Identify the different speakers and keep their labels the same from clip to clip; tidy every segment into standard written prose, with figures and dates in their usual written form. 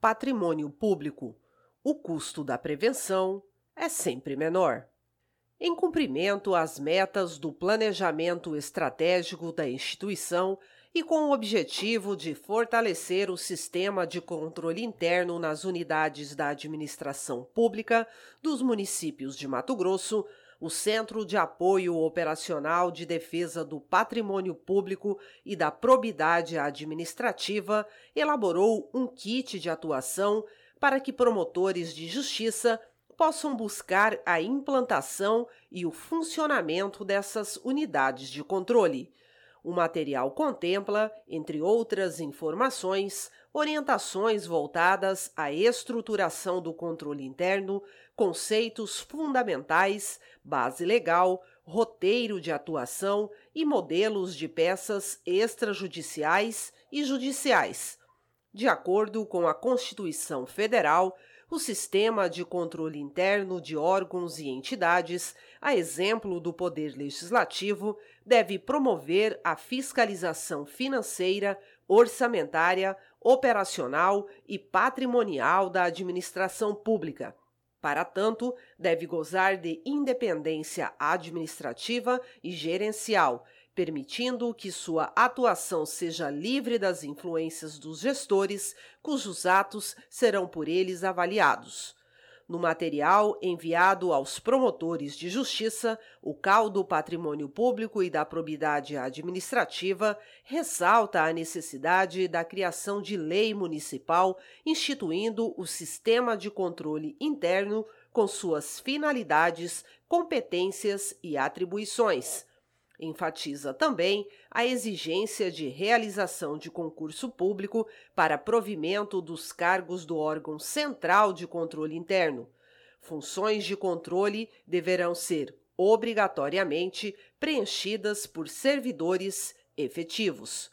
Speaker 1: patrimônio público. O custo da prevenção é sempre menor. Em cumprimento às metas do planejamento estratégico da instituição e com o objetivo de fortalecer o sistema de controle interno nas unidades da administração pública dos municípios de Mato Grosso, o Centro de Apoio Operacional de Defesa do Patrimônio Público e da Probidade Administrativa elaborou um kit de atuação para que promotores de justiça possam buscar a implantação e o funcionamento dessas unidades de controle. O material contempla, entre outras informações, orientações voltadas à estruturação do controle interno, conceitos fundamentais, base legal, roteiro de atuação e modelos de peças extrajudiciais e judiciais. De acordo com a Constituição Federal, o sistema de controle interno de órgãos e entidades, a exemplo do Poder Legislativo, deve promover a fiscalização financeira, orçamentária, operacional e patrimonial da administração pública. Para tanto, deve gozar de independência administrativa e gerencial, permitindo que sua atuação seja livre das influências dos gestores, cujos atos serão por eles avaliados. No material enviado aos promotores de justiça, o CAU do Patrimônio Público e da Probidade Administrativa ressalta a necessidade da criação de lei municipal instituindo o sistema de controle interno com suas finalidades, competências e atribuições. Enfatiza também a exigência de realização de concurso público para provimento dos cargos do órgão central de controle interno. Funções de controle deverão ser, obrigatoriamente, preenchidas por servidores efetivos.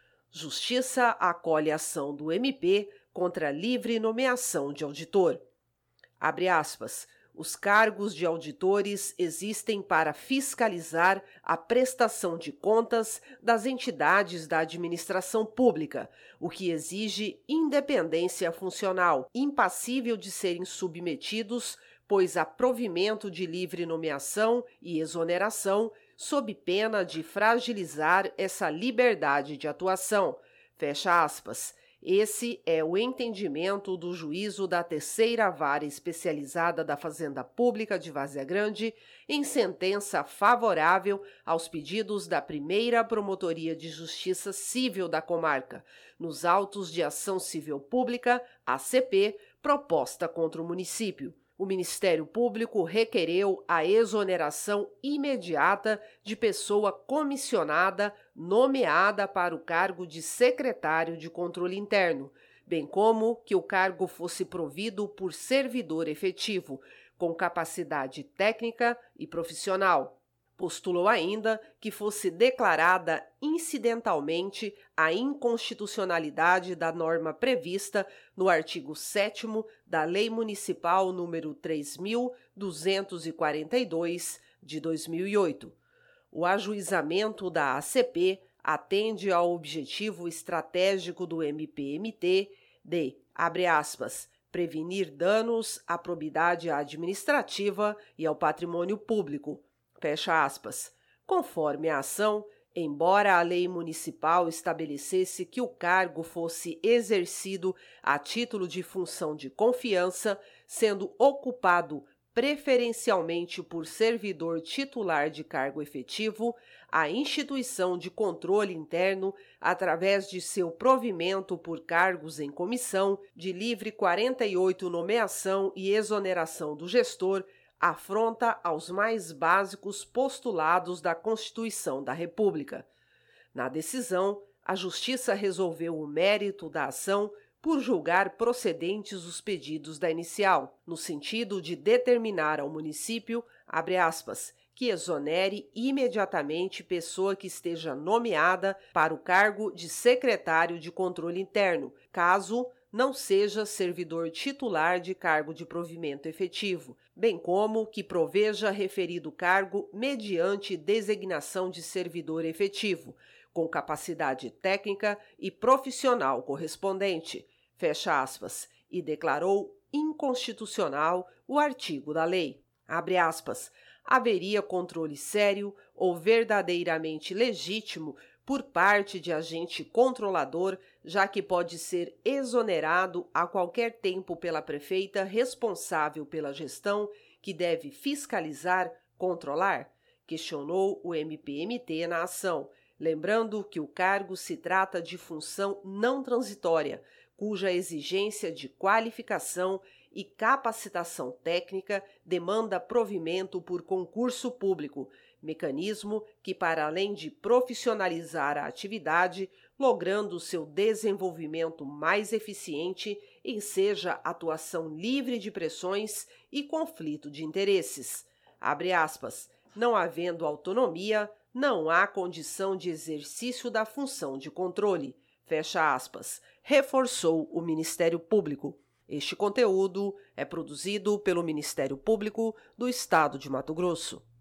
Speaker 1: Justiça acolhe a ação do MP contra a livre nomeação de auditor. Abre aspas. Os cargos de auditores existem para fiscalizar a prestação de contas das entidades da administração pública, o que exige independência funcional, impassível de serem submetidos, pois há provimento de livre nomeação e exoneração, sob pena de fragilizar essa liberdade de atuação. Fecha aspas. Esse é o entendimento do juízo da Terceira Vara Especializada da Fazenda Pública de Várzea Grande, em sentença favorável aos pedidos da Primeira Promotoria de Justiça Civil da comarca, nos autos de ação civil pública, ACP, proposta contra o município. O Ministério Público requereu a exoneração imediata de pessoa comissionada nomeada para o cargo de secretário de controle interno, bem como que o cargo fosse provido por servidor efetivo, com capacidade técnica e profissional. Postulou ainda que fosse declarada incidentalmente a inconstitucionalidade da norma prevista no artigo 7º da Lei Municipal nº 3.242, de 2008. O ajuizamento da ACP atende ao objetivo estratégico do MPMT de, abre aspas, prevenir danos à probidade administrativa e ao patrimônio público, fecha aspas. Conforme a ação, embora a lei municipal estabelecesse que o cargo fosse exercido a título de função de confiança, sendo ocupado preferencialmente por servidor titular de cargo efetivo, a instituição de controle interno, através de seu provimento por cargos em comissão, de livre 48 nomeação e exoneração do gestor, afronta aos mais básicos postulados da Constituição da República. Na decisão, a Justiça resolveu o mérito da ação por julgar procedentes os pedidos da inicial, no sentido de determinar ao município, abre aspas, que exonere imediatamente pessoa que esteja nomeada para o cargo de secretário de controle interno, caso não seja servidor titular de cargo de provimento efetivo, bem como que proveja referido cargo mediante designação de servidor efetivo, com capacidade técnica e profissional correspondente, fecha aspas, e declarou inconstitucional o artigo da lei. Abre aspas, haveria controle sério ou verdadeiramente legítimo por parte de agente controlador, já que pode ser exonerado a qualquer tempo pela prefeita responsável pela gestão, que deve fiscalizar, controlar? Questionou o MPMT na ação, lembrando que o cargo se trata de função não transitória, cuja exigência de qualificação e capacitação técnica demanda provimento por concurso público, mecanismo que, para além de profissionalizar a atividade, logrando seu desenvolvimento mais eficiente, enseja atuação livre de pressões e conflito de interesses. Abre aspas, não havendo autonomia, não há condição de exercício da função de controle. Fecha aspas, reforçou o Ministério Público. Este conteúdo é produzido pelo Ministério Público do Estado de Mato Grosso.